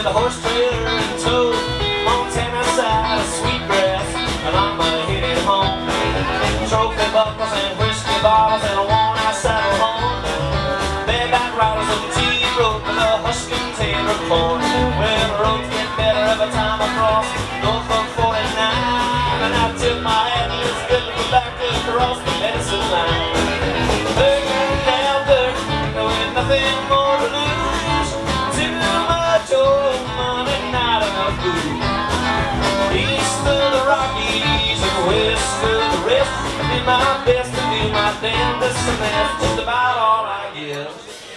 with a horse trailer in tow. Montana side of Sweetgrass, and I'm headed home. Trophy buckles and whiskey bottles and a worn-out saddle horn. Bareback riders of the T-road with a husk and tail of corn. Well, the roads get better every time I cross north of 49, and I tip my hat and it's good to go back to across the medicine line. Looking down there, knowing nothing more to lose. Too much old money, not enough booze. East of the Rockies and west of the rest. I do my best to do my damnedest, and that's just about all I give.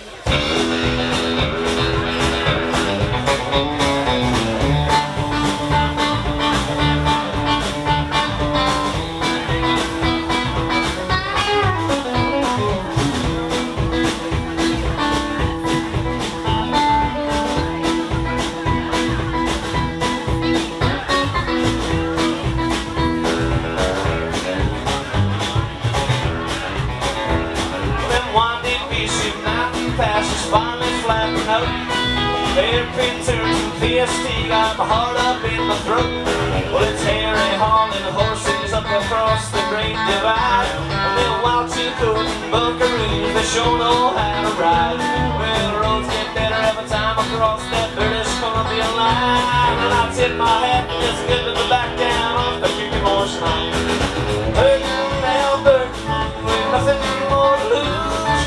Passes finally flattening out. Hairpin turns and PST got my heart up in my throat. Well, it's Harry hauling horses up across the Great Divide. And them wild Chilcoot and buckaroos, they sure know how to ride. Well, the roads get better every time I cross that British Columbia line. And I tip my hat and it's good to go back down off the Creaky Horse line. Burton, Albert, with nothing more to lose.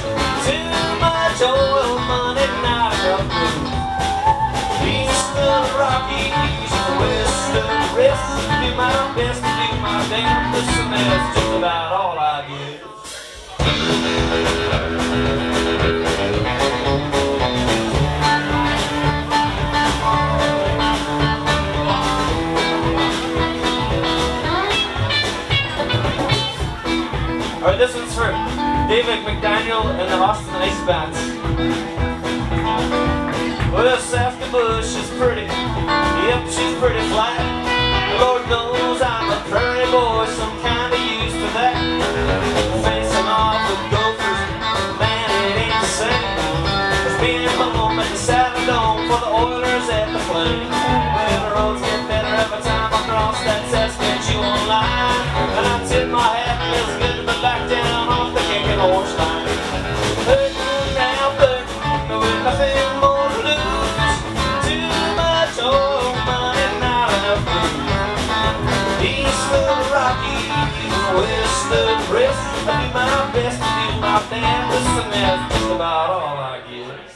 Oil money, not enough blues. East of the Rockies, west of the rest. I do my best to do my damnedest, and that's just about all I give. Alright, this one's for David McDaniel and the Austin Ice Bats. Well, Safety Bush is pretty, yep, she's pretty flat. Lord knows I'm a prairie boy, so I'm kinda used to that. Facing off with gophers, man, it ain't the same as being home at the Saddledome for the Oilers at the Flame. Well, the roads get better every time I cross that Saskatchewan line. And I tip my hat and it's good to be back down off the Creaky Horse line. Burton, now Burton, with nothing more to lose. Too much old money, not enough blues. East of the Rockies, west of the rest. I do my best to do my damnedest, and that's just about all I give.